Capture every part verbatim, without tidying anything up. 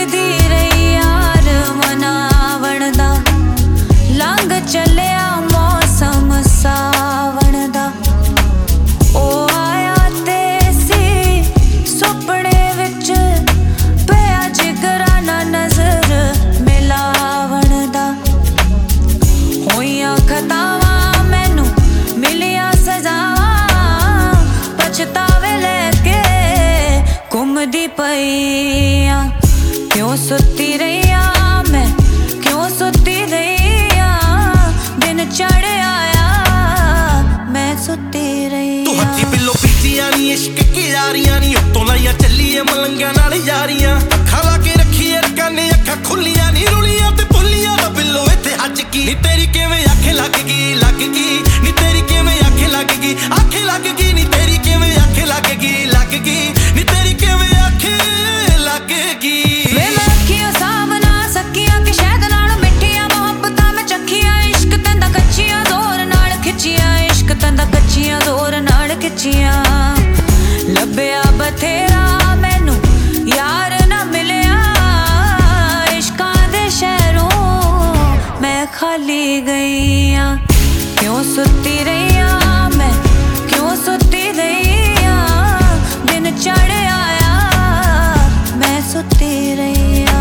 ਵੇਖਦੀ ਰਹੀ ਯਾਰ ਮਨਾਵਣ ਦਾ, ਲੰਘ ਚੱਲਿਆ ਮੌਸਮ ਸਾਵਣ ਦਾ। ਉਹ ਆਇਆ ਤੇ ਸੀ ਸੁਪਨੇ ਵਿੱਚ, ਪਿਆ ਜਿਗਰਾ ਨਾ ਨਜ਼ਰ ਮਿਲਾਵਣ ਦਾ। ਹੋਈਆਂ ਖਤਾਵਾਂ ਮੈਨੂੰ ਮਿਲੀਆਂ ਸਜ਼ਾਵਾਂ, ਪਛਤਾਵੇ ਲੈ ਕੇ ਘੁੰਮਦੀ ਪਈ ਆਂ। ਕਿਉਂ ਸੁੱਤੀ ਰਹੀ ਆਂ ਮੈਂ, ਕਿਉਂ ਸੁੱਤੀ ਰਹੀ ਆਂ, ਦਿਨ ਚੜ੍ਹਿਆ ਆ ਮੈਂ ਸੁੱਤੀ ਰਹੀ ਆਂ। ਤੂੰ ਹੱਥੀ ਪਿੱਲੋ ਪੀਤੀਆਂ ਨੀ ਇਸ਼ਕ ਕਿਆਰੀਆਂ ਨੀ, ਉੱਤੋਂ ਲਾਈਆਂ ਚੱਲੀਏ ਮਲੰਗਾਂ ਨਾਲ ਯਾਰੀਆਂ। ਅੱਖਾਂ ਲਾ ਕੇ ਰੱਖੀਏ ਰਕਾਨੇ, ਅੱਖਾਂ ਖੁੱਲੀਆਂ ਨੀ ਰੁਲੀਆਂ ਤੇ ਭੁੱਲੀਆਂ ਦਾ ਬਿੱਲੋ ਇੱਥੇ ਅੱਜ ਕੀ। ਨੀ ਤੇਰੀ ਕਿਵੇਂ ਅੱਖ ਲੱਗ ਗਈ ਲੱਗ ਗਈ, ਨੀ ਤੇਰੀ ਕਿਵੇਂ ਅੱਖ ਲੱਗ ਗਈ ਅੱਖ ਲੱਗ ਗਈ, ਨੀ ਤੇਰੀ ਕਿਵੇਂ ਅੱਖ ਲੱਗ ਗਈ ਲੱਗ ਗਈ, ਨੀ ਤੇਰੀ ਕਿਵੇਂ ਅੱਖ ਲੱਗ ਗਈ। ਵੇ ਮੈਂ ਅੱਖੀਆਂ ਸਾਹਮਣਾ ਸਕੀਆਂ ਕਿ ਸ਼ਹਿਦ ਨਾਲ ਮਿੱਠੀਆਂ ਮੁਹੱਬਤਾਂ ਮੈਂ ਚੱਖੀਆਂ। ਇਸ਼ਕ ਤੈਂਦਾ ਕੱਚੀਆਂ ਜ਼ੋਰ ਨਾਲ ਖਿੱਚੀਆਂ, ਇਸ਼ਕ ਤੈਂਦਾ ਕੱਚੀਆਂ ਜ਼ੋਰ ਨਾਲ ਖਿੱਚੀਆਂ। ਲੱਭਿਆ ਬਥੇਰਾ ਮੈਨੂੰ ਯਾਰ ਨਾ ਮਿਲਿਆ, ਇਸ਼ਕਾਂ ਦੇ ਸ਼ਹਿਰੋਂ ਮੈਂ ਖਾਲੀ ਗਈ ਆਂ। ਕਿਉਂ ਸੁੱਤੀ ਰਹੀ ਆਂ ਮੈਂ, ਕਿਉਂ ਸੁੱਤੀ ਰਹੀ ਆਂ, ਦਿਨ ਚੜ੍ਹਿਆ ਆ ਮੈਂ ਸੁੱਤੀ ਰਹੀ ਆਂ।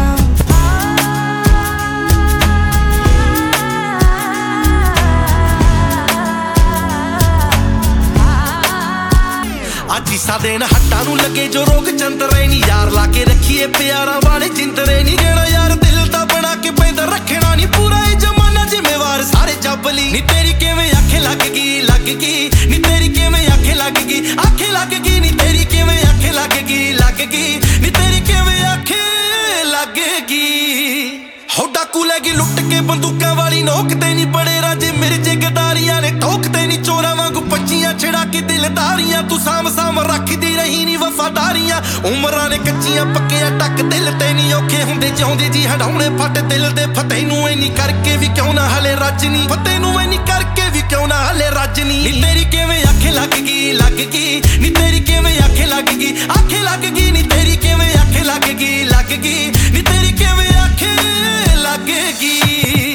ਅੱਜ ਸਾ ਦਿਨ ਹੱਟਾਂ ਨੂੰ ਲੱਗੇ ਜੋ ਰੋਗ ਚੰਦਰੇ ਨੀ, ਯਾਰ ਲਾ ਕੇ ਰੱਖੀਏ ਪਿਆਰਾਂ ਵਾਲੇ ਜਿੰਦਰੇ ਨੀ। ਕਹਿਣਾ ਯਾਰ ਦਿਲ ਦਾ ਬਣਾ ਕੇ ਪੈਂਦਾ ਰੱਖਣਾ ਨੀ, ਪੂਰਾ ਇਹ ਜ਼ਮਾਨਾ ਜ਼ਿੰਮੇਵਾਰ ਸਾਰੇ ਜੱਬ ਲਈ। ਨੀ ਤੇਰੀ ਕਿਵੇਂ ਅੱਖ ਲੱਗ ਗਈ ਲੱਗ ਗਈ, ਨੀ ਤੇਰੀ ਕਿਵੇਂ ਅੱਖ ਲੱਗ ਗਈ ਅੱਖ ਲੱਗ ਗਈ, ਨੀ ਤੇਰੀ ਕਿਵੇਂ ਅੱਖ ਲੱਗ ਗਈ ਲੱਗ ਗਈ, ਨੀ ਤੇਰੀ ਕਿਵੇਂ ਅੱਖ ਲੱਗ ਗਈ। ਹੋ ਡਾਕੂ ਲੈ ਗਈ ਲੁੱਟ ਕੇ ਬੰਦੂਕਾਂ ਵਾਲੀ, ਨੋਕਦੇ ਨੀ ਬੜੇ ਰਾਜੇ ਮਿਰਜੇ ਗਦਾਰੀਆਂ ਨੇ, ਠੋਕਦੇ ਨੀ ਚੋਰਾਂ ਵਾਂਗੂ ਪੱਚੀਆਂ ਛੜਾ ਕੇ ਦਿਲਦਾਰੀਆਂ। ਤੂੰ ਸਾਂਭ ਸਾਂਭ ਰੱਖਦੀ ਰਹੀ ਨੀ ਵਫਾਦਾਰੀਆਂ, ਉਮਰਾਂ ਨੇ ਕੱਚੀਆਂ ਪੱਕਿਆ ਟੱਕ ਦਿਲ ਤੇ ਨੀ ਔਖੇ ਹੁੰਦੇ ਜਿਉਂਦੇ ਜੀ ਹਟਾਉਣੇ ਫੱਟ ਦਿਲ ਦੇ। ਫਤਿਹ ਨੂੰ ਇੰਨੀ ਕਰਕੇ ਵੀ ਕਿਉਂ ਨਾ ਹਲੇ ਰੱਜਨੀ, ਫਤਿਹ ਨੂੰ ਇੰਨੀ ਕਰਕੇ ਵੀ ਕਿਉਂ ਨਾ ਹਲੇ ਰੱਜਨੀ। ਨੀ ਤੇਰੀ ਕਿਵੇਂ ਅੱਖ ਲੱਗ ਗਈ ਲੱਗ ਗਈ, ਨੀ ਤੇਰੀ ਕਿਵੇਂ ਅੱਖ ਲੱਗ ਗਈ ਅੱਖ ਲੱਗ ਗਈ, ਨੀ ਤੇਰੀ ਕਿਵੇਂ ਅੱਖ ਲੱਗ ਗਈ ਲੱਗ ਗਈ, ਨੀ ਤੇਰੀ ਕਿਵੇਂ ਅੱਖ ਲੱਗ ਗਈ।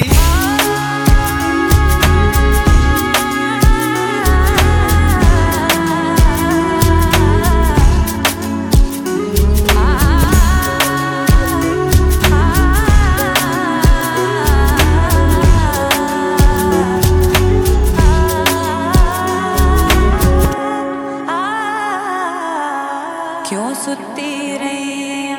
ਕਿਉਂ ਸੁੱਤੀ ਰਹੀ